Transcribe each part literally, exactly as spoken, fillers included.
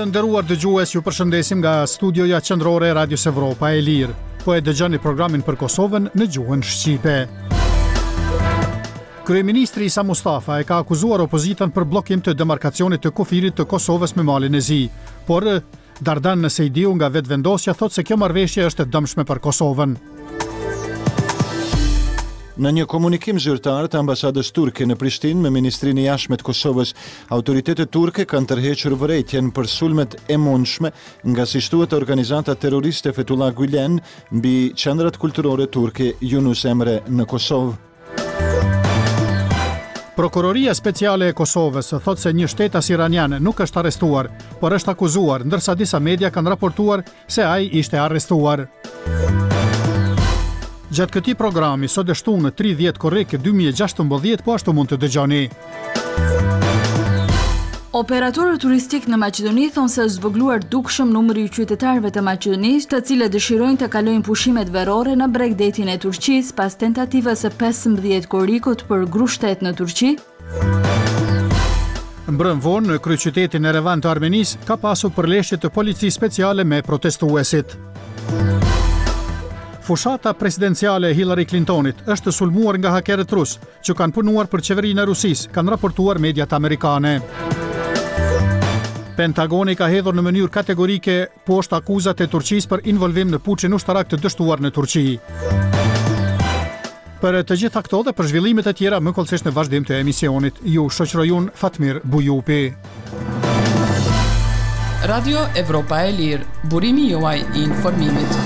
Të nderuar dëgjues, ju përshëndesim nga studioja qendrore e Radios Evropa e Lirë. Po e dëgjoni programin për Kosovën në gjuhën shqipe. Kryeministri Isa Mustafa e ka akuzuar opozitën për bllokim të demarkacionit të kufirit të Kosovës me Malin e Zi, por Dardan Sejdiu nga vetvendosja thotë se kjo marrëveshje është e dëmshme për Kosovën. Në një komunikim zyrtar të ambasadës turke në Prishtinë me Ministrinë e Jashtme të Kosovës, autoritetet turke kanë tërhequr vërejtjen për sulmet e mundshme nga si shtuhet organizata terroriste Fethullah Gülen mbi qendrat kulturore turke Yunus Emre në Kosovë. Prokuroria Speciale e Kosovës thotë se një shtetas iranian nuk është arrestuar, por është akuzuar, ndërsa disa media kanë raportuar se ai ishte arrestuar. Gjatë këtij programi sot është shtunë tridhjetë korrik dy mijë e gjashtëmbëdhjetë, po ashtu mund të dëgjoni. Operatorët turistik në Maqedoni thonë se është zvogëluar dukshëm numri i qytetarëve të Maqedonisë, të cilët dëshirojnë të kalojnë pushimet verore në Bregdetin e Turqisë pas tentativës së pesëmbëdhjetë korrikut për grushtet në Turqi. Mbrëm vonë në kryeqytetin Erevan të Armenisë ka pasur përleshje të policisë speciale me protestuesit. Fushata presidenciale e Hillary Clintonit është sulmuar nga hakerët rus, që kanë punuar për qeverinë e Rusisë, kanë raportuar mediat amerikane. Pentagoni ka hedhur në mënyrë kategorike poshtë akuzat e Turqisë për involvim në puçin ushtarak të dështuar në Turqi. Për të gjitha këto dhe për zhvillimet e tjera, më kollësisht në vazhdim të emisionit, ju shoqërojun Fatmir Bujupi. Radio Evropa e Lirë, burimi juaj i informimit.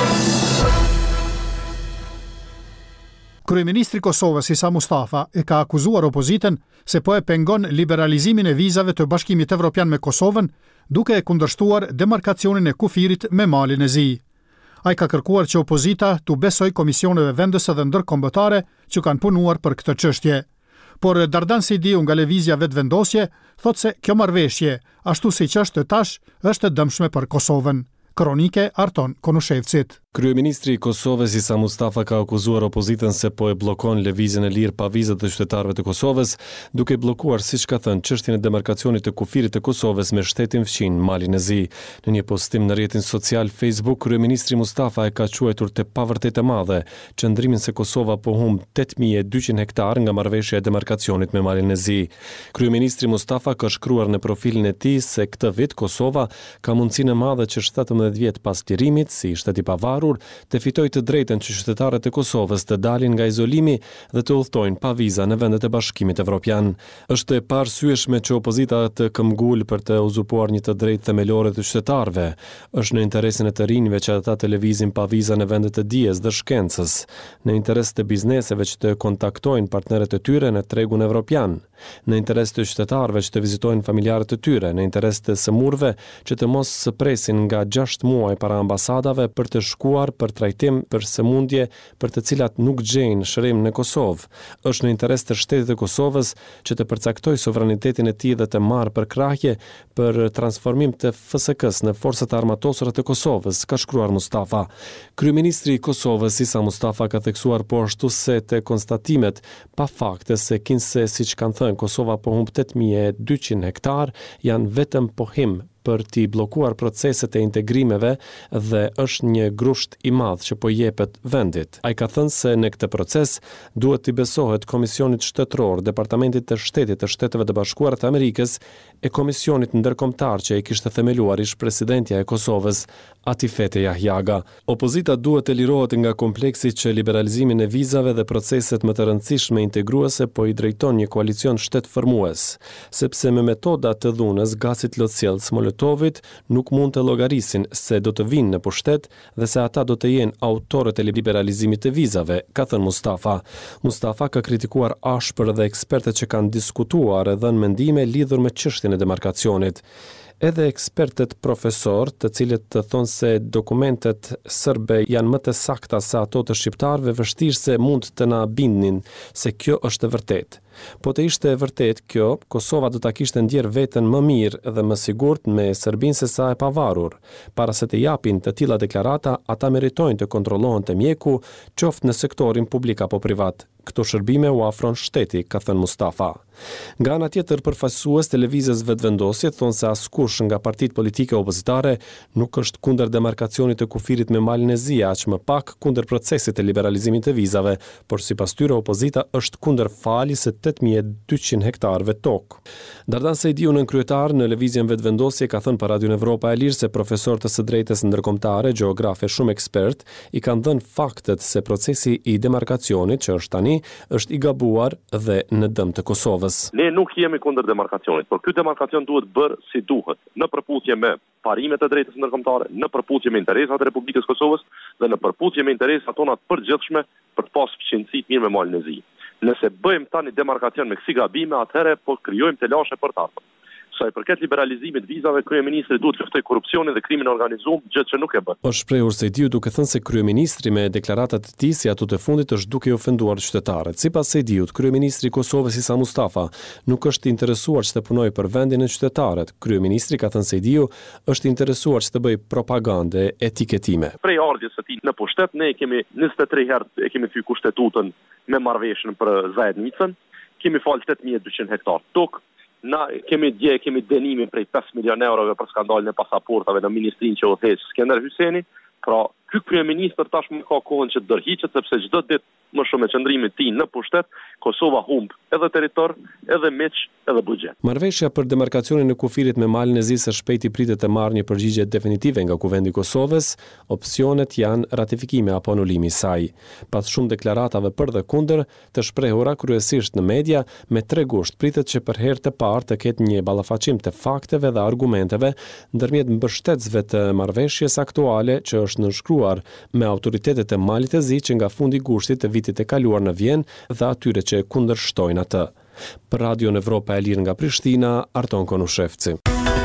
Kryeministri i Kosovës Isa Mustafa e ka akuzuar opozitën se po e pengon liberalizimin e vizave të Bashkimit Evropian me Kosovën, duke e kundërshtuar demarkacionin e kufirit me Malin e Zi. Ai ka kërkuar që opozita t'u besoj komisioneve vendëse dhe ndërkombëtare që kanë punuar për këtë çështje. Por Dardan Sejdiu nga lëvizja vetvendosje thotë se kjo marrëveshje, ashtu siç është tash, është e dëmshme për Kosovën. Kronike Arton Konushevcit. Kryeministri i Kosovës Isa Mustafa ka akuzuar opozitën se po e bllokon lëvizjen e lirë pa vizat të qytetarëve të Kosovës, duke bllokuar, siç ka thënë, çështjen e demarkacionit të kufirit të Kosovës me shtetin fqin Malin e Zi. Në një postim në rrjetin social Facebook, kryeministri Mustafa e ka quajtur të pavërtetë e madhe qëndrimin se Kosova po humb tetë mijë e dyqind hektar nga marrëveshja e demarkacionit me Malin e Zi. Kryeministri Mustafa ka shkruar në profilin e tij se këtë vit Kosova ka mundësinë e madhe që shtatëmbëdhjetë vjet pas lirimit, si shtet i pavarur, të fitoj të drejtën që qytetarët e Kosovës të dalin nga izolimi dhe të udhtojnë pa viza në vendet e Bashkimit Evropian. Është e parsyeshme që opozita të këmbgul për të uzurpuar një të drejtë themelore të qytetarëve. Është në interesin e të rinjve që ata të lëvizin pa viza në vendet e dijes dhe shkencës, në interes të bizneseve që të kontaktojnë partnerët e tyre në tregun evropian, në interes të qytetarëve që të vizitojnë familjarët e tyre, në interes të sëmurve që të mos së presin nga gjashtë muaj para ambasadave për të shkuar për trajtim për sëmundje për të cilat nuk gjejnë shërim në Kosovë. Është në interes të shtetit të Kosovës që të përcaktoj sovranitetin e tij dhe të marrë për krahje për transformim të F S K-s në forcat armatosore të Kosovës, ka shkruar Mustafa. Kryeministri i Kosovës Isa Mustafa ka theksuar po ashtu se te konstatimet pa fakte se kinse, siç kanë thënë, Kosova po humb tetë mijë e dyqind hektar janë vetëm pohim për t'i bllokuar proceset e integrimeve dhe është një grusht i madh që po jepet vendit. Ai ka thënë se në këtë proces duhet t'i besohet Komisionit Shtetëror, Departamentit të Shtetit të Shteteve të Bashkuara të Amerikës e Komisionit Ndërkombëtar që e kishte themeluar ish presidentja e Kosovës, Atifete Jahjaga. Opozita duhet të lirohet nga kompleksi që liberalizimin e vizave dhe proceset më të rëndësishme integruese po i drejton një koalicion shtetformues, sepse me metoda të dhunës gazit lotësjellës Molotovit nuk mund të llogarisin se do të vinë në pushtet dhe se ata do të jenë autorët e liberalizimit të vizave, ka thënë Mustafa. Mustafa ka kritikuar ashpër dhe ekspertët që kanë diskutuar dhe dhënë mendime lidhur me çështjen e demarkacionit. Edhe ekspertët profesor, të cilët të thonë se dokumentet serbe janë më të sakta se ato të shqiptarëve, vështirë se mund të na bindnin se kjo është e vërtetë. Po të ishte e vërtet kjo, Kosova do ta kishte ndjer veten më mirë dhe më sigurt me Serbinë se sa e pavarur. Para se të japin të tilla deklarata, ata meritojnë të kontrollohen te mjeku, qoftë në sektorin publik apo privat. Këto shërbime u afron shteti, ka thënë Mustafa. Nga ana tjetër, përfaqësues të lëvizjes vetëvendosje thonë se askush nga partitë politike opozitare nuk është kundër demarkacionit të kufirit me malin e Zi, aq më pak kundër procesit të liberalizimit të vizave, por sipas tyre opozita është kundër faljes së tetë mijë e dyqind hektarëve tokë. Dardan Sejdiu, nën kryetar në lëvizjen vetëvendosje, ka thënë për Radion Evropa e Lirë se profesor të së drejtës ndërkombëtare, gjeograf e shumë ekspert, i kanë dhënë faktet se procesi i demarkacionit që është tani është i gabuar dhe në dëm të Kosovës. Ne nuk jemi kundër demarkacionit, por ky demarkacion duhet bërë si duhet, në përputhje me parimet e drejtës ndërkombëtare, në përputhje me interesat e Republikës Kosovës dhe në përputhje me interesat tona të përgjithshme për të pasur fqinësi të mirë me malin e Zi. Nëse bëjmë tani demarkacion me kësi gabime, atëherë po krijojmë telashe për të ardhmen. Sa i përket liberalizimit vizave, kryeministri duhet të luftoj korrupsionin dhe krimin e organizuar, gjë që nuk e bën. Është shprehur Sejdiu duke thënë se kryeministri me deklaratat e tij si ato të fundit është duke i ofenduar qytetarët. Sipas Sejdiut, kryeministri i Kosovës Isa Mustafa nuk është i interesuar që të punojë për vendin e qytetarët. Kryeministri, ka thënë Sejdiu, është i interesuar që të bëjë propagandë etiketime. Prej ardhjes së tij në pushtet, ne kemi njëzet e tre herë e kemi thyr kushtetutën me marrëveshjen për Zajednicën, kemi falë tetë mijë e dyqind hektar tokë. Na kemi dje, kemi dënimin prej pesë milion eurove për skandalin e pasaportave në ministrinë që udhëheq Skender Hyseni. Pra, ky kryeministër tashmë ka kohën që dërhiqet, sepse çdo ditë më shumë me qëndrimin e tij në pushtet, Kosova humb edhe territor, edhe miq, edhe buxhet. Marrëveshja për demarkacionin e kufirit me malin e Zi së shpejti pritet të marrë një përgjigje definitive nga Kuvendi i Kosovës. Opsionet janë ratifikimi apo anulimi i saj. Pas shumë deklaratave për dhe kundër, të shprehura kryesisht në media, me tre gusht pritet që për herë të parë të ketë një ballafaqim të fakteve dhe argumenteve ndërmjet mbështetësve të marrëveshjes aktuale që është nënshkruar me autoritetet e Malit e Zi që nga fundi i gushtit të vitit e kaluar në Vjenë dhe atyre që kundërshtojnë atë. Për Radion Evropa e Lirë nga Prishtina, Arton Konushevci.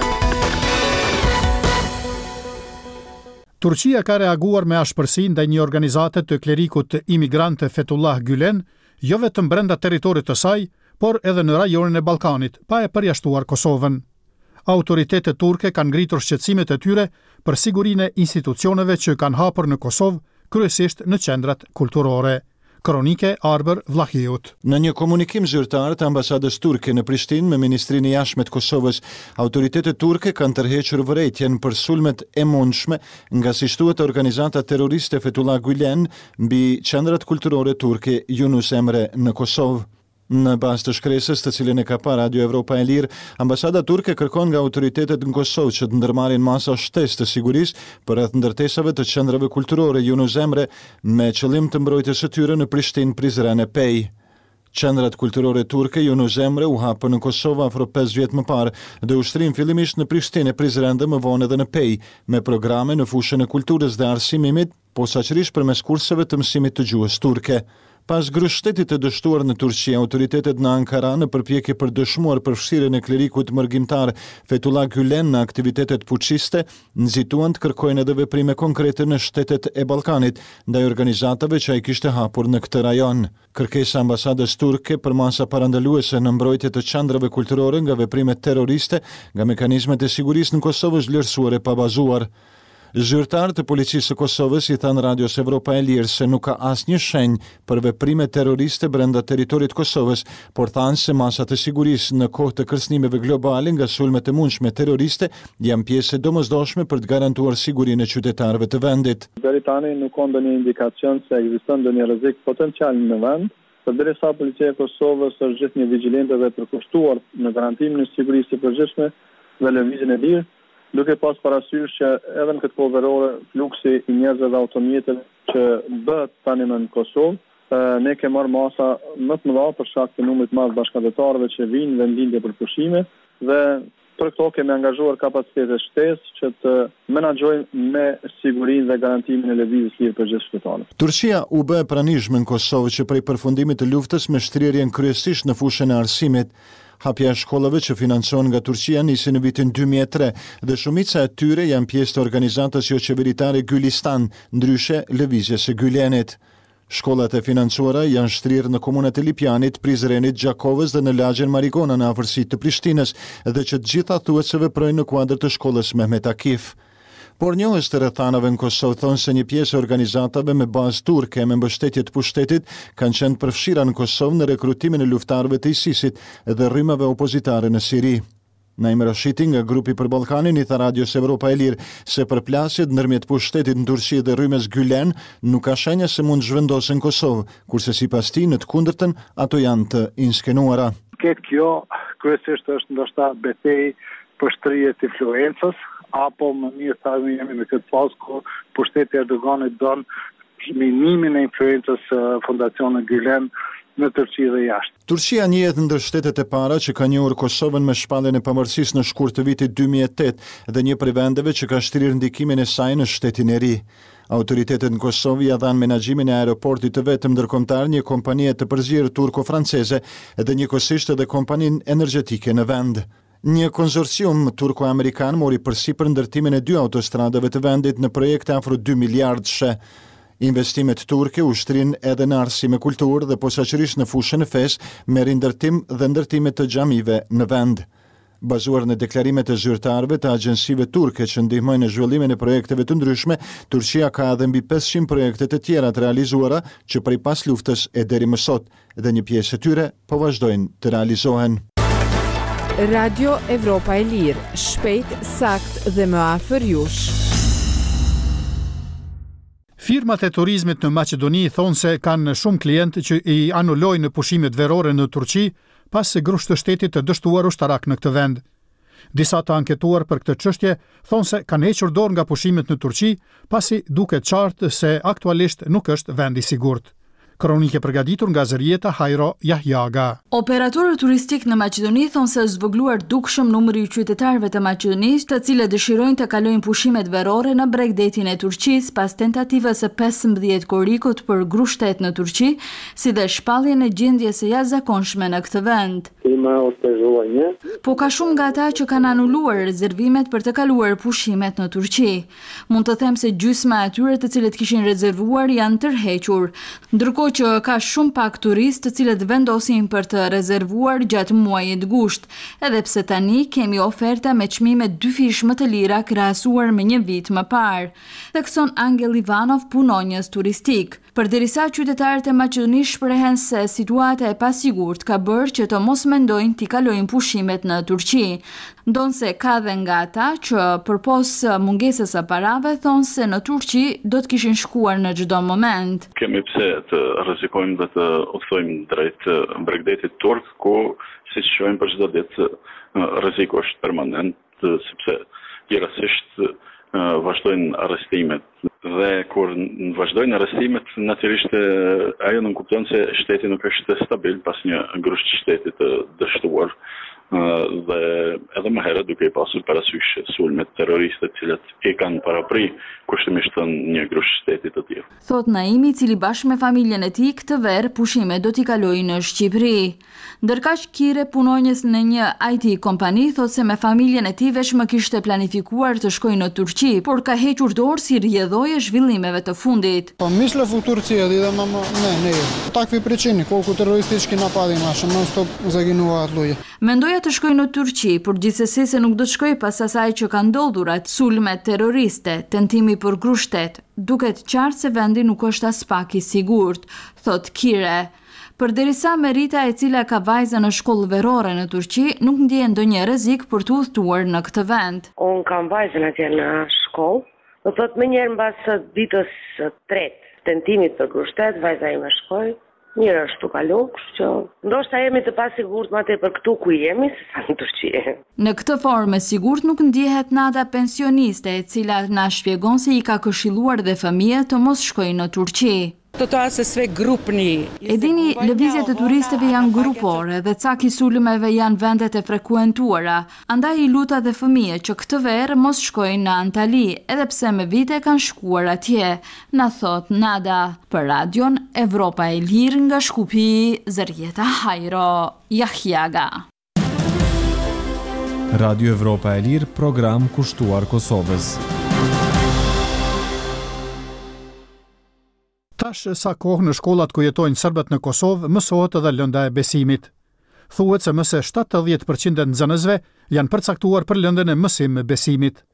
Turqia ka reaguar me ashpërsi ndaj një organizate të klerikut imigrante Fethullah Gülen, jo vetëm brenda territorit të saj, por edhe në rajonin e Ballkanit, pa e përjashtuar Kosovën. Autoritetet turke kanë ngritur shqetësimet e tyre për sigurinë e institucioneve që kanë hapur në Kosovë, kryesisht në qendrat kulturore. Kronike Arber Vlahiut. Në një komunikim zyrtar të ambasadës turke në Prishtinë me Ministrinë e Jashtme të Kosovës, autoritetet turke kanë tërhequr vërejtjen për sulmet e mundshme nga si shtuhet organizata terroriste Fethullah Gülen mbi qendrat kulturore turke Yunus Emre në Kosovë. Në bazë të shkresës të cilën e ka pa Radio Evropa e Lirë, ambasada turke kërkon nga autoritetet në Kosovë që të ndërmarrin masa shtesë të sigurisë për rreth ndërtesave të qendrave kulturore Yunus Emre me qëllim të mbrojtjes së tyre në Prishtinë, Prizren e Pej. Qendrat kulturore turke Yunus Emre u hapën në Kosovë afro pesë vjet më parë dhe ushtrim fillimisht në Prishtinë, Prizren dhe më vonë edhe në Pej, me programe në fushën e kulturës dhe arsimimit, posaçërisht përmes kurseve të mësimit të gjuhës turke. Pas grushtetit të dështuar në Turqi, autoritetet në Ankara në përpjekje për dëshmuar përfshirjen e klerikut mërgjimtar Fethullah Gülen në aktivitetet fuqiste, nxituan të kërkojnë edhe veprime konkrete në shtetet e Ballkanit ndaj organizatave që ai kishte hapur në këtë rajon. Kërkesa e ambasadës turke për masa parandaluese në mbrojtje të qendrave kulturore nga veprime terroriste nga mekanizmet e sigurisë në Kosovë është vlerësuar e pabazuar. Zyrtar të policisë së Kosovës i thanë Radios Evropa e Lirë se nuk ka asnjë shenjë për veprime terroriste brenda territorit të Kosovës, por thanë se masat e sigurisë në kohë të kërcënimeve globale nga sulmet e mundshme terroriste janë pjesë e domosdoshme për të garantuar sigurinë e qytetarëve të vendit. Deri tani nuk ka ndonjë indikacion se ekziston ndonjë rrezik potencial në vend, përderisa policia e Kosovës është gjithnjë vigjilente dhe përkushtuar në garantimin e sigurisë së përgjithshme dhe lëvizjen e lirë, duke pas parasysh që edhe në këtë kohë verore fluksi i njerëzve dhe automjeteve që bëhet tani në Kosovë, ne kemi marrë masa më të mëdha për shkak të numrit të madh bashkëdhetarëve që vinë vendindje për pushime dhe për këto kemi angazhuar kapacitete shtesë që të menaxhojmë me sigurinë dhe garantimin e lëvizjes lirë për gjithë qytetarët. Turqia u bë e pranishme në Kosovë që prej përfundimit të luftës me shtrirjen kryesisht në fushën e arsimit. Hapja e shkollave që financon nga Turqia nisi në vitin dy mijë e tre dhe shumica e tyre janë pjesë të organizatës jo qeveritare Gülistan, ndryshe lëvizjes së Gülenit. Shkollat e financuara janë shtrirë në komunat e Lipjanit, Prizrenit, Gjakovës dhe në lagjen Marigona në afërsi të Prishtinës dhe që të gjitha thuhet se veprojnë në kuadër të shkollës Mehmet Akif. Por njohës të rrethanave në Kosovë thonë se një pjesë e organizatave me bazë turke me mbështetje të pushtetit kanë qenë përfshira në Kosovë në rekrutimin e luftarëve të ISIS-it dhe rrymave opozitare në Siri. Naim Rashiti nga grupi për Ballkanin i tha Radios Evropa e Lirë se përplasjet ndërmjet pushtetit në Turqi dhe rrymes Gülen nuk ka shenja se mund zhvendosen në Kosovë, kurse sipas tij në të kundërtën ato janë të inskenuara. Këtë kjo kryesisht është ndoshta betejë për shtrije të influencës, apo më mirë thajme jemi në këtë fazë ku pushteti Erdoganit don minimin e influencës fondacionit Gülen në Turqi dhe jashtë. Turqia njihet ndër shtetet e para që ka njohur Kosovën me shpalljen e pavarësisë në shkurt të vitit dy mijë e tetë dhe një prej vendeve që ka shtrirë ndikimin e saj në shtetin e ri. Autoritetet në Kosovë ja dhanë menaxhimin e aeroportit të vetëm ndërkombëtar një kompanie të përzierë turko-franceze dhe njëkohësisht edhe kompaninë energjetike në vend. Një konsorcium turko-amerikan mori përsipër ndërtimin e dy autostradave të vendit në projekte afro dy miliardëshe. Investimet turke ushtrin edhe në arsime kulturë dhe posaçërisht në fushën e fesë me rindërtim dhe ndërtime të xhamive në vend. Bazuar në deklarimet e zyrtarëve të agjensive turke që ndihmojnë në zhvillimin e projekteve të ndryshme, Turqia ka edhe mbi pesëqind projekte të tjera të realizuara që prej pas luftës e deri më sot, dhe një pjesë e tyre po vazhdojnë të realizohen. Radio Evropa e Lirë, shpejt, sakt dhe më afër jush. Firmat e turizmit në Maqedoni thonë se kanë shumë klientë që i anullojnë pushimet verore në Turqi pas se grusht të shtetit të dështuar ushtarak në këtë vend. Disa të anketuar për këtë çështje thonë se kanë hequr dorë nga pushimet në Turqi pasi duket qartë se aktualisht nuk është vend i sigurt. Kronike përgatitur nga Zërieta Hajro Jahjaga. Operatorët turistik në Maqedoni thonë se zvogluar dukshëm numri i qytetarëve të Maqedonisë, të cilët dëshirojnë të kalojnë pushimet verore në bregdetin e Turqisë pas tentativës së pesëmbëdhjetë korrikut për grushtet në Turqi, si dhe shpalljen e gjendjes së jashtëzakonshme në këtë vend. Po ka shumë nga ata që kanë anuluar rezervimet për të kaluar pushimet në Turqi. Mund të them se gjysma e atyre të cilët kishin rezervuar janë tërhequr, ndërkohë që ka shumë pak turistë të cilët vendosin për të rezervuar gjatë muajit gusht, edhe pse tani kemi oferta me çmime dyfish më të lira krahasuar me një vit më parë, thekson Angel Ivanov, punonjës turistik. Përderisa qytetarët e Maqedonisë shprehen se situata e pasigurt ka bërë që të mos mendojnë t'i kalojnë pushimet në Turqi, ndonse ka dhe nga ata që përpos mungesës së parave thonë se në Turqi do të kishin shkuar në çdo moment. Kemi pse të rrezikojmë dhe të udhtojmë drejt bregdetit turk, ku siç shohim për çdo ditë rreziku është permanent, sepse gjithsesi vazhdojnë arrestimet dhe kur vazhdojnë arrestimet, natyrisht ajo nuk kupton se shteti nuk është stabil pas një grusht shteti të dështuar dhe edhe më herët duke i pasur parasysh sulmet terroriste të cilat i kanë parapri kushtimisht një grusht shteti të tillë. Thot Naimi, i cili bashkë me familjen e tij këtë verë pushime do t'i kalojë në Shqipëri. Ndërkaq Kire, punonjës në një I T kompani, thot se me familjen e tij veç më kishte planifikuar të shkojë në Turqi, por ka hequr dorë si rrjedhojë zhvillimeve të fundit. Po misle в Турция dhe më ne ne. Takvi причини, колко terroristički napadi naše non stop zaginuat luje. Mendoja të shkoj në Turqi, por gjithsesi se nuk do të shkoj pas asaj që ka ndodhur atë sulme terroriste, tentimi për grushtet. Duket qartë se vendi nuk është as pak i sigurt, thot Kire. Përderisa Merita, e cila ka vajza në shkollë verore në Turqi, nuk ndjen ndonjë rrezik për të udhëtuar në këtë vend. Unë kam vajzën atje në shkollë. Do thot më njëherë mbas ditës së tretë tentimit për grushtet, vajza ime shkoi. Njërë është të kalu, kështë që ndoshta jemi të pasigurt ma te për këtu ku jemi, se sa në Turqi. Në këtë formë sigurt nuk ndjehet Nada, pensioniste, e cila na shpjegon se i ka këshilluar dhe fëmijë të mos shkojnë në Turqi. E dini, lëvizjet e turistëve janë grupore dhe caki sulmeve janë vendet e frekuentuara, andaj i luta dhe fëmijë që këtë verë mos shkojnë në Antali, edhe pse me vite kanë shkuar atje, na thot Nada. Për radion Evropa e Lirë nga Shkupi, Zërieta Hajro Jahjaga. Radio Evropa e Lirë, program kushtuar Kosovës. Tash sa kohë në shkollat ku jetojnë serbët në Kosovë mësohet edhe lënda e besimit. Thuhet se më se shtatëdhjetë përqind e nxënësve janë përcaktuar për lëndën e mësim besimit.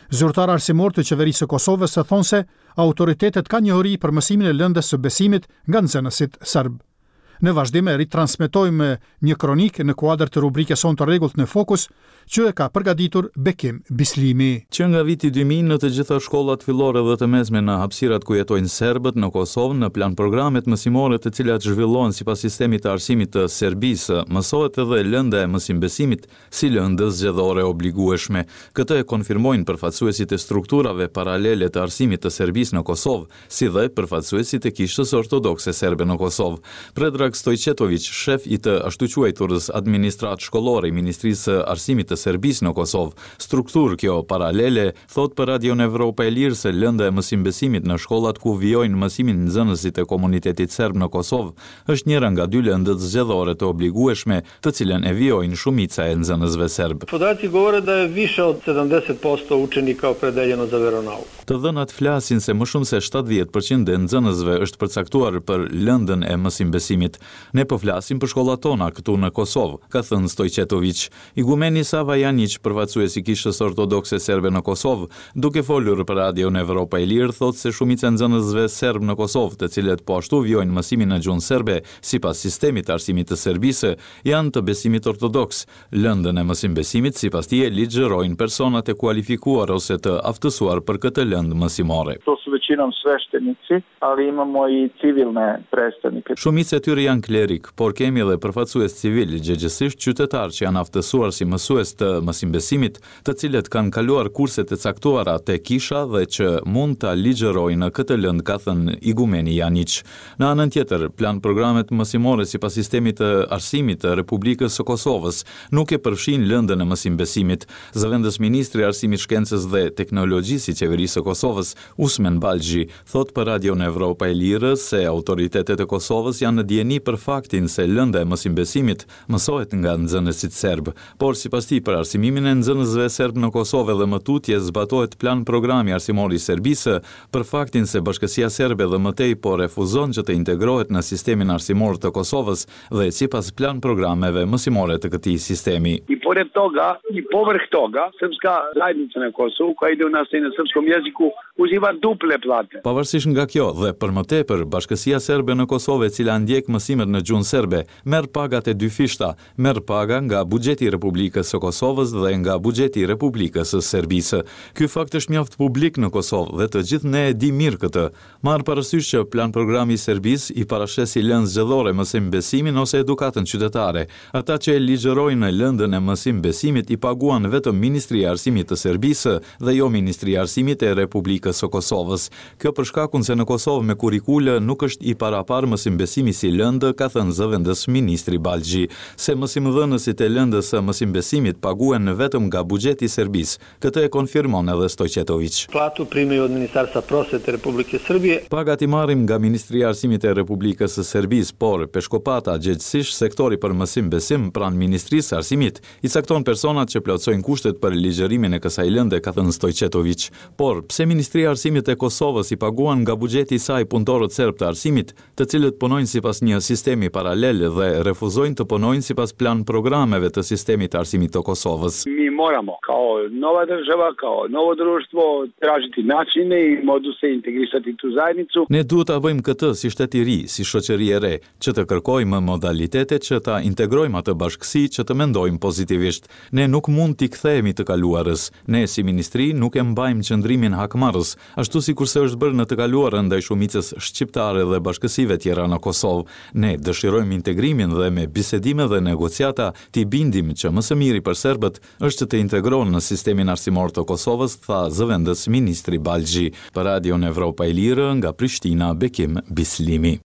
Zyrtar arsimor të qeverisë së Kosovës së thonë se autoritetet kanë njohuri për mësimin e lëndës së besimit nga nxënësit serb. Në vazhdim e ritransmetojmë një kronik në kuadër të rubrikës sonë të rregullt në Fokus, që e ka përgatitur Bekim Bislimi. Që nga viti dy mijë në të gjitha shkollat fillore dhe të mesme në hapësirat ku jetojnë serbët në Kosovë, në plan programet mësimore të cilat zhvillohen sipas sistemit të arsimit të Serbisë, mësohet edhe lënda e mësimbesimit si lëndë zgjedhore obligueshme. Këtë e konfirmojnë përfaqësuesit e strukturave paralele të arsimit të Serbisë në Kosovë, si dhe përfaqësuesit e Kishës Ortodokse Serbe në Kosovë. Predrag Stojčetović, shef i të ashtu quajturës administratë shkollore i Ministrisë së Arsimit të Serbisë në Kosovë, strukturë kjo paralele, thot për Radion Evropa e Lirë se lënda e mësimbesimit në shkollat ku vijojnë mësimin nxënësit e komunitetit serb në Kosovë është njëra nga dy lëndët zgjedhore të obligueshme, të cilën e vijojnë shumica e nxënësve serb. Podaci govore da je više od sedamdeset posto učenika opredeljeno za veronauk. Të dhënat flasin se më shumë se shtatëdhjetë përqind e nxënësve është përcaktuar për lëndën e mësimbesimit. Ne po flasim për shkollat tona këtu në Kosovë, ka thënë Stojčetović. Igumeni Sava Janić, përfaqësues i Kishës Ortodokse Serbe në Kosovë, duke folur për Radion Evropa e Lirë, thotë se shumica e nxënësve serb në Kosovë, të cilët po ashtu vijojnë mësimin në gjuhën serbe sipas sistemit të arsimit të Serbisë, janë të besimit ortodoks. Lëndën e mësimbesimit sipas tij ligjërojnë personat e kualifikuar ose të aftësuar për këtë lëndë mësimore. To su većinom sveštenici, ali imamo i civilne predstavnike. Shumica e tyre janë klerik, por kemi edhe përfaqësues civil, gjëgjësisht qytetar që janë aftësuar si mësues të mësimbesimit, të cilët kanë kaluar kurset e caktuara te kisha dhe që mund ta ligjërojnë këtë lëndë, ka thënë igumeni Janić. Në anën tjetër, plan programet mësimore sipas sistemit të arsimit të Republikës së Kosovës nuk e përfshin lëndën e mësimbesimit. Zëvendës ministri i Arsimit, Shkencës dhe Teknologjisë i Qeverisë së Kosovës, Usmen Balxhi, thot për Radion Evropa e Lirë se autoritetet e Kosovës janë në dieni për faktin se lënda e mësimbesimit mësohet nga nxënësit serb, por sipas tij për arsimimin e nxënësve serb në Kosovë dhe më tutje zbatohet plan programi arsimor i Serbisë për faktin se Bashkësia Serbe dhe më tej po refuzon që të integrohet në sistemin arsimor të Kosovës dhe sipas plan programeve mësimore të këtij sistemi. I pored toga, i povrh toga, srpska zajednica na Kosovu koja ide u nastavu na srpskom jeziku uživa duple plate. Pavarësisht nga kjo dhe për më tepër, Bashkësia Serbe në Kosovë, e cila ndjek mësimet në gjuhën serbe, merr pagat e dy fishta, merr paga nga buxheti i Republikës së Kosovës dhe nga buxheti i Republikës së Serbisë. Ky fakt është mjaft publik në Kosovë dhe të gjithë ne e di mirë këtë. Marr parasysh që plan programi i Serbisë i parashesi lëndë zgjedhore mësimbesimin ose edukatën qytetare. Ata që e ligjërojnë lëndën e mësimbesimit i paguan vetëm Ministria e Arsimit të Serbisë dhe jo Ministria e Arsimit e Republikës së Kosovës. Kjo për shkakun se në Kosovë me kurikule nuk është i parapar mësimbesimi si lëndë, ka thënë zëvendës ministri Balxhi, se mësimdhënësit e lëndës së mësimbesimit paguen vetëm nga buxheti i Serbisë. Këtë e konfirmon edhe Stojčetović. Platu primaju od Ministarstva prosvete Republike Srbije. Pagat i marrim nga Ministria e Arsimit e Republikës së Serbisë, por peshkopata gjithsesi sektori për mësimbesim pranë Ministrisë së Arsimit i cakton personat që plotësojnë kushtet për ligjërimin e kësaj lënde, ka thënë Stojčetović. Por pse Ministria e Arsimit e Kosovës i paguan nga buxheti i saj punëtorët serb të arsimit, të cilët punojnë sipas një sistemi paralel dhe refuzojnë të punojnë sipas plan programeve të sistemit të arsimit të Kosovës? Mi moramo kao nova država, kao novo društvo tražiti načine i moduse integrisati tu zajednicu. Ne duhet ta bëjmë këtë si shtet i ri, si shoqëri e re, që të kërkojmë modalitete që ta integrojmë atë bashkësi, që të mendojmë pozitivisht. Ne nuk mund t'i kthehemi të kaluarës. Ne si ministri nuk e mbajmë qëndrimin hakmarrës, ashtu sikurse është bërë në të kaluarën ndaj shumicës shqiptare dhe bashkësive tjera në Kosovë. Ne dëshirojmë integrimin dhe me bisedime dhe negociata t'i bindim që më së miri për serbët është të integrohen në sistemin arsimor të Kosovës, tha zëvendës ministri Balxhi. Për Radion Evropa e Lirë nga Prishtina, Bekim Bislimi.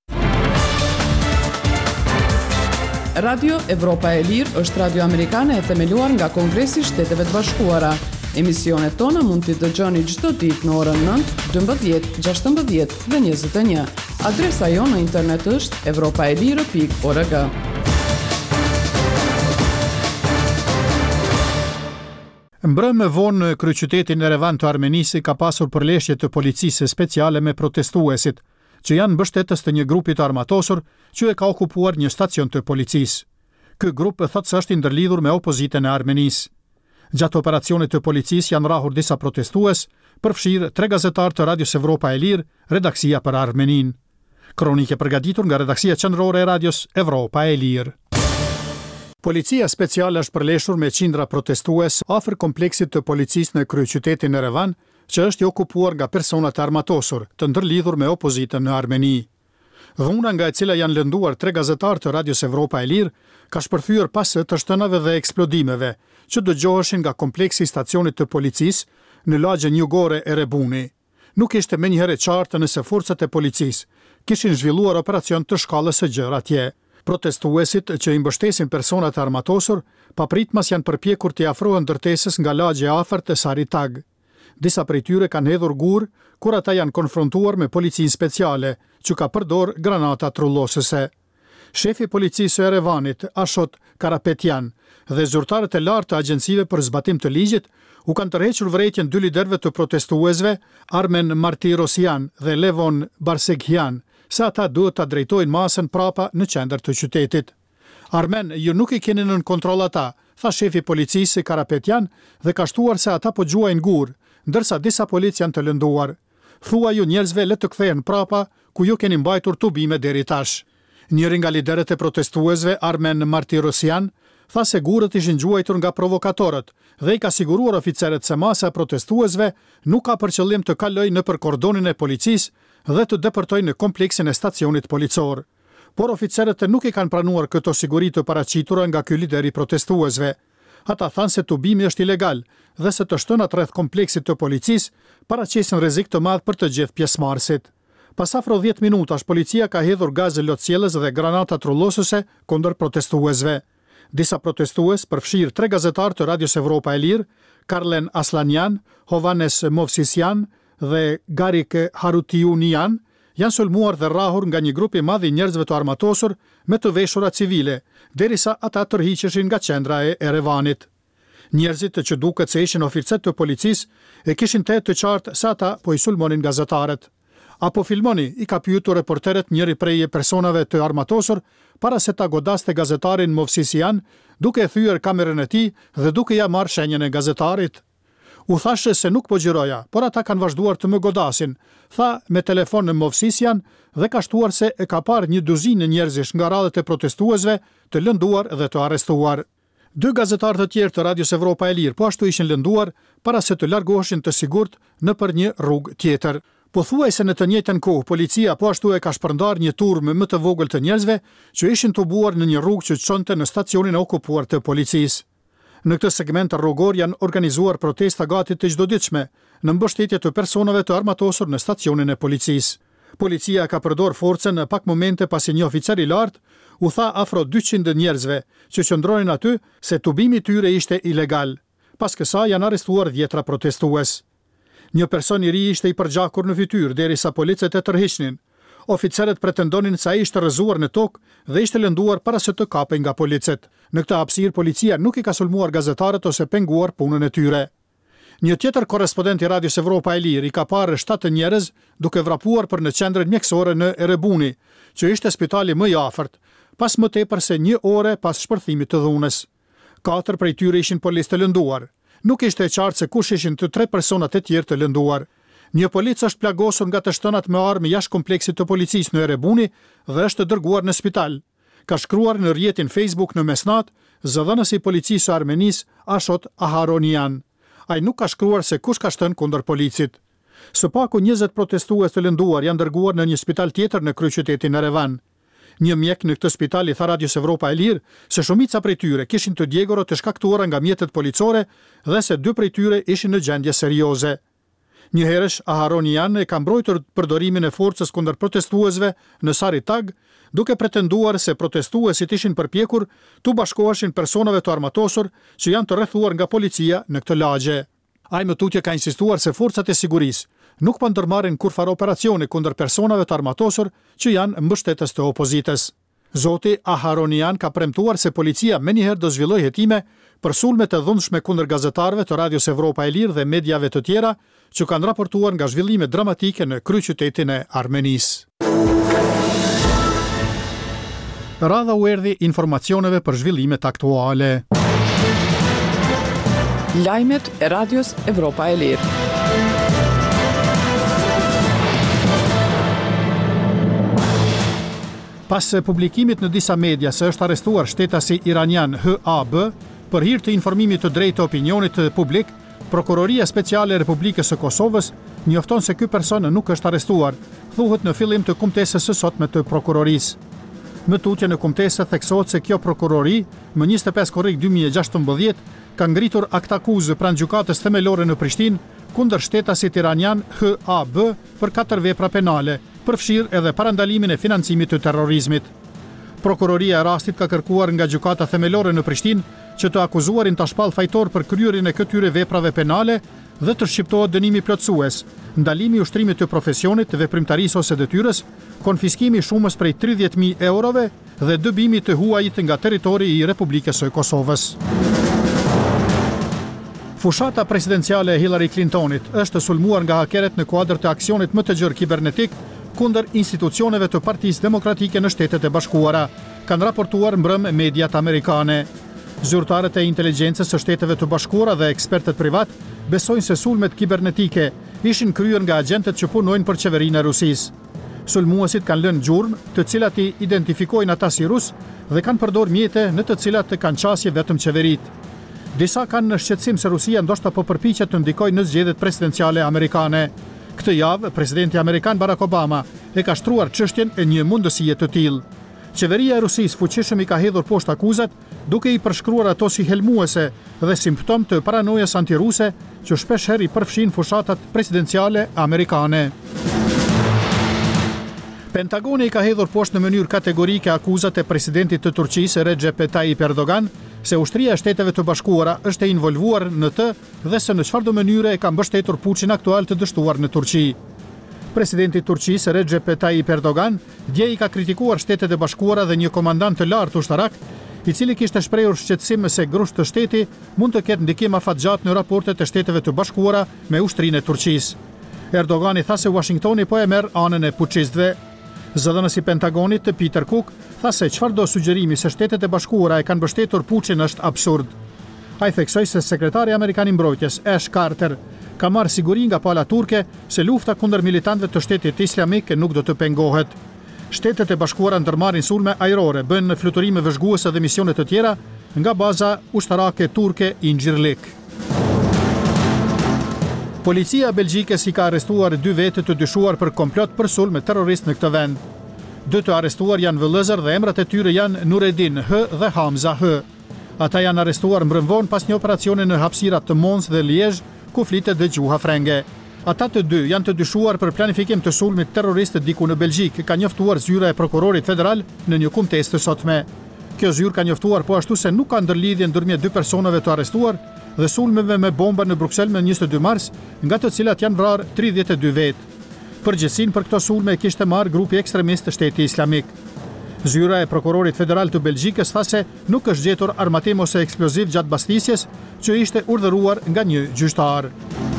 Radio Evropa e Lirë është radio amerikane e themeluar nga Kongresi i Shteteve të Bashkuara. Emisionet tona mund t'i dëgjoni çdo ditë në orën nëntë, dymbëdhjetë, gjashtëmbëdhjetë dhe njëzet e një. Adresa jonë në internet është evropaelire pikë org. Mbrëmë vonë në kryeqytetin Erevan të Armenisë ka pasur përleshje të policisë speciale me protestuesit, që janë mbështetës të një grupi të armatosur që e ka okupuar një stacion të policisë. Ky grup thotë se është i ndërlidhur me opozitën e Armenisë. Gjatë operacionit të policisë janë rrahur disa protestues, përfshirë tre gazetarë të Radios Evropa e Lirë, redaksia për Armenin. Kronike përgatitur nga redaksia qendrore e Radios Evropa e Lirë. Policia speciale është përleshur me qindra protestues afër kompleksit të policisë në kryeqytetin Erevan, që është i okupuar nga persona të armatosur, të ndërlidhur me opozitën në Armeni. Dhuna nga e cila janë lënduar tre gazetarë të Radios Evropa e Lirë ka shpërthyer pas të shtënave dhe eksplodimeve, që dëgjoheshin nga kompleksi i stacionit të policisë në lagjën jugore e Erebuni. Nuk ishte menjëherë e qartë nëse forcat e policisë kishin zhvilluar operacion të shkallës së gjerë atje. Protestuesit që i mbështesin personat e armatosur, papritmas janë përpjekur të afrohen ndërtesës nga lagje e afërt e Saritag. Disa prej tyre kanë hedhur gur kur ata janë konfrontuar me policinë speciale, që ka përdor granata trullosëse. Shefi policisë së Erevanit, Ashot Karapetjan, dhe zyrtarët e lartë të agjencive për zbatim të ligjit u kanë tërhequr vërejtjen dy liderëve të protestuesve, Armen Martirosyan dhe Levon Barseghian, se ata duhet të drejtojnë masën prapa në qendër të qytetit. Armen, ju nuk i keni nën kontroll ata, tha shefi policisë Karapetjan dhe ka shtuar se ata po gjuajnë gur, ndërsa disa polic janë të lënduar. Thua ju njerëzve le të kthehen prapa ku ju keni mbajtur tubime deri tash. Njëri nga liderët e protestuesve, Armen Martirosyan, tha se gurët ishin gjuajtur nga provokatorët dhe i ka siguruar oficerët se masa e protestuesve nuk ka për qëllim të kalojë nëpër kordonin e policisë dhe të depërtojnë në kompleksin e stacionit policor. Por oficerët nuk i kanë pranuar këto siguri të paraqitura nga ky lider i protestuesve. Ata thanë se tubimi është ilegal dhe se të shtënat rreth kompleksit të policisë paraqesin rrezik të madh për të gjithë pjesëmarrësit. Pas afro dhjetë minutash, policia ka hedhur gazë lotësielës dhe granata trullosëse kundër protestuesve. Disa protestues, përfshirë tre gazetarë të Radios Evropa e Lirë, Karlen Aslanyan, Hovanes Movsisyan dhe Garik Harutiunian, janë sulmuar dhe rrahur nga një grup i madh i njerëzve të armatosur me të veshura civile, derisa ata tërhiqeshin nga qendra e Erevanit. Njerëzit që duket se ishin oficer të policisë e kishin tetë të qartë se ata po i sulmonin gazetarët. Apo filmoni, i ka pyetur reporterët njëri prej personave të armatosur para se ta godaste gazetarin Movsisyan, duke e thyer kamerën e tij dhe duke ja marrë shenjën e gazetarit. U thashë se nuk po gjiroja, por ata kanë vazhduar të më godasin, tha me telefon në Movsisyan dhe ka shtuar se e ka parë një duzinë njerëzish nga radhët e protestuesve të lënduar dhe të arrestuar. Dy gazetarë të tjerë të Radios Evropa e Lirë po ashtu ishin lënduar para se të largoheshin të sigurt nëpër një rrugë tjetër. Pothuajse në të njëjtën kohë, policia po ashtu e ka shpërndar një turmë më të vogël të njerëzve që ishin tubuar në një rrugë që çonte në stacionin e okupuar të policisë. Në këtë segment rrugor janë organizuar protesta gati të çdoditshme në mbështetje të personave të armatosur në stacionin e policisë. Policia ka përdor forcën në pak momente pasi një oficer i lartë u tha afro dyqind njerëzve që qëndronin aty se tubimi i tyre ishte ilegal. Pas kësaj janë arrestuar dhjetra protestues. Një person i ri ishte i përgjakur në fytyrë derisa policët e tërhiqnin. Oficerët pretendonin se ai ishte rrëzuar në tokë dhe ishte lënduar para se të kapej nga policët. Në këtë hapësirë policia nuk i ka sulmuar gazetarët ose penguar punën e tyre. Një tjetër korrespondent i Radios Evropa e Lirë i ka parë shtatë njerëz duke vrapuar për në qendrën mjekësore në Erebuni, që ishte spitali më i afërt, pas më tepër se një ore pas shpërthimit të dhunës. Katër prej tyre ishin policë të lënduar. Nuk ishte e qartë se kush ishin të tre personat e tjerë të lënduar. Një polic është plagosur nga të shtënat me armë jashtë kompleksit të policisë në Erebuni dhe është dërguar në spital. Ka shkruar në rrjetin Facebook në mesnat zëdhënësi i policisë së Armenisë Ashot Aharonian. Ai nuk ka shkruar se kush ka shtënë kundër policit. Së paku njëzet protestues të lënduar janë dërguar në një spital tjetër në kryeqytetin Erevan. Një mjek në këtë spital i tha Radios Evropa e Lirë se shumica prej tyre kishin të djegura të shkaktuara nga mjetet policore dhe se dy prej tyre ishin në gjendje serioze. Njëherësh Aharonian e ka mbrojtur përdorimin e forcës kundër protestuesve në Saritag, duke pretenduar se protestuesit ishin përpjekur të bashkoheshin personave të armatosur që janë të rrethuar nga policia në këtë lagje. Ai më tutje ka insistuar se forcat e sigurisë nuk po ndërmarrin kurfar operacione kundër personave të armatosur që janë mbështetës të opozitës. Zoti Aharonian ka premtuar se policia menjëherë do zhvillojë hetime për sulme të dhunshme kundër gazetarëve të Radios Evropa e Lirë dhe mediave të tjera që kanë raportuar nga zhvillime dramatike në kryeqytetin e Armenisë. Radha u erdhi informacioneve për zhvillimet aktuale. Lajmet e Radios Evropa e Lirë. Pas publikimit në disa media se është arrestuar shtetasi iranian H A B për hir të informimit të drejtë të opinionit publik, Prokuroria Speciale e Republikës së Kosovës njofton se ky person nuk është arrestuar, thuhet në fillim të kumtesës së sotme të prokurorisë. Më tutje në kumtesë theksohet se kjo prokurori, më njëzet e pesë korrik dy mijë e gjashtëmbëdhjetë, ka ngritur akt akuzë pranë gjykatës themelore në Prishtinë kundër shtetasit iranian H A B për katër vepra penale, përfshirë edhe parandalimin e financimit të terrorizmit. Prokuroria e rastit ka kërkuar nga gjykata themelore në Prishtinë që të akuzuarin ta shpall fajtor për kryerjen e këtyre veprave penale dhe të shqiptohet dënimi plotësues, ndalimi i ushtrimit të profesionit, veprimtarisë ose detyrës, konfiskimi i shumës prej tridhjetë mijë eurove dhe dëbimi të huajit nga territori i Republikës së Kosovës. Fushata presidenciale e Hillary Clintonit është sulmuar nga hakeret në kuadër të aksionit më të gjerë kibernetik kundër institucioneve të Partisë Demokratike në Shtetet e Bashkuara, kanë raportuar mbrëm mediat amerikane. Zyrtarët e inteligjencës së Shteteve të Bashkuara dhe ekspertët privat besojnë se sulmet kibernetike ishin kryer nga agentët që punojnë për qeverinë e Rusisë. Sulmuesit kanë lënë gjurmë, të cilat i identifikojnë ata si rus dhe kanë përdorur mjete në të cilat të kanë qasje vetëm qeveritë. Disa kanë në shqetësim se Rusia ndoshta po përpiqet të ndikojë në zgjedhjet presidenciale amerikane. Këtë javë, presidenti amerikan Barack Obama e ka shtruar çështjen e një mundësie të tillë. Qeveria e Rusisë fuqishëm i ka hedhur poshtë akuzat, duke i përshkruar ato si helmuese dhe simptom të paranojes antiruse që shpesh herë i përfshin fushatat presidenciale amerikane. Pentagoni i ka hedhur poshtë në mënyrë kategorike akuzat e presidentit të Turqisë Recep Tayyip Erdogan se ushtria e Shteteve të Bashkuara është e involvuar në të dhe se në çfarëdo mënyre e ka mbështetur puçin aktual të dështuar në Turqi. Presidenti i Turqisë Recep Tayyip Erdogan dje i ka kritikuar Shtetet e Bashkuara dhe një komandant të lartë ushtarak, i cili kishte shprehur shqetësim se grusht të shteti mund të ketë ndikim afatgjat në raportet e Shteteve të Bashkuara me ushtrinë e Turqisë. Erdogani tha se Washingtoni po e merr anën e puçistëve. Zëdhënësi i Pentagonit Peter Cook tha se çfarëdo sugjerimi se Shtetet e Bashkuara e kanë mbështetur puçin është absurd. Ai theksoi se sekretari amerikan i mbrojtjes Ash Carter ka marrë siguri nga pala turke se lufta kundër militantëve të Shtetit Islamik nuk do të pengohet. Shtetet e Bashkuara ndërmarrin sulme ajrore, bën fluturime vëzhguese dhe misione të tjera nga baza ushtarake turke Incirlik. Policia belgjike si ka arrestuar dy vete të dyshuar për komplot për sulme terrorist në këtë vend. Dy të arrestuar janë vëllëzër dhe emrat e tyre janë Nureddin H dhe Hamza H. Ata janë arrestuar mbrëmvon pas një operacioni në hapësirat të Mons dhe Liezh, ku flitet dhe gjuha frenge. Ata të dy janë të dyshuar për planifikim të sulmit terrorist diku në Belgjik, ka njoftuar zyra e prokurorit federal në një kumtesë të sotme. Kjo zyrë ka njoftuar po ashtu se nuk ka ndërlidhje ndërmjet dy personave të arrestuar dhe sulmeve me bomba në Bruksel me njëzet e dy mars, nga të cilat janë vrarë tridhjetë e dy vetë. Përgjegjësinë për këto sulme e kishte marrë grupi ekstremist të Shteti Islamik. Zyra e prokurorit federal të Belgjikës tha se nuk është gjetur armatim ose eksploziv gjatë bastisjes që ishte urdhëruar nga një gjyqtar.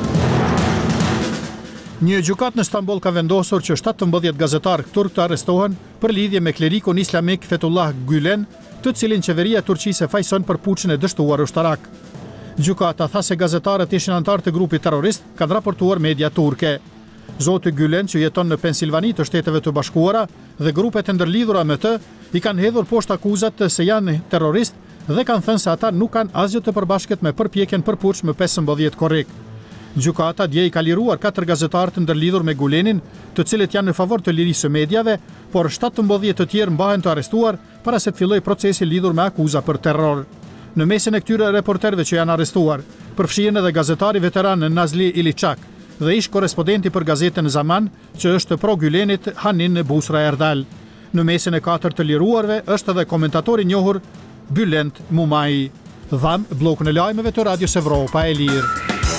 Një gjykat në Stamboll ka vendosur që shtatëmbëdhjetë gazetarë turk të arrestohen për lidhje me klerikun islamik Fethullah Gülen, të cilin qeveria e Turqisë e fajson për puçin e dështuar ushtarak. Gjykata tha se gazetarët ishin antarë të grupit terrorist, kanë raportuar media turke. Zoti Gülen, që jeton në Pensilvani të Shteteve të Bashkuara, dhe grupet e ndërlidhura me të, i kanë hedhur poshtë akuzat se janë terrorist dhe kanë thënë se ata nuk kanë asgjë të përbashkët me përpjekjen për puç më pesëmbëdhjetë korrik. Gjykata dje i ka liruar katër gazetarë të ndërlidhur me Gulenin, të cilët janë në favor të lirisë së medjave, por shtatëmbëdhjetë të tjerë mbahen të arrestuar para se të fillojë procesi lidhur me akuza për terror. Në mesin e këtyre reporterëve që janë arrestuar, përfshihen edhe gazetari veteran Nazli Iliçak dhe ish korrespondenti për gazetën Zaman, që është pro Gülenit Hanin Busra Erdal. Në mesin e katër të liruarve është edhe komentatori i njohur Bülent Mumai. Dham bllokun e lajmeve të Radios Evropa e Lirë.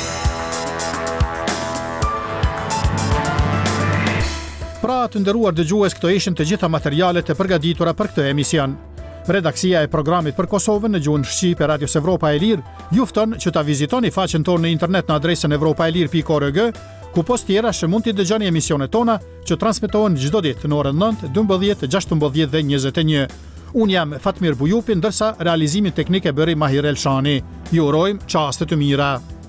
Pra të nderuar dëgjues, këto ishin të gjitha materialet e përgatitura për këtë emision. Redaksia e programit për Kosovën në gjuhën shqipe Radios Evropa e Lirë ju fton që ta vizitoni faqen tonë në internet në adresën evropaelir pikë org, ku post tjera që mund t'i dëgjoni emisionet tona që transmetohen çdo ditë në orën nëntë, dymbëdhjetë, gjashtëmbëdhjetë dhe njëzet e një. Unë jam Fatmir Bujupi, ndërsa realizimin teknik e bëri Mahir Elshani. Ju urojmë çaste të mira.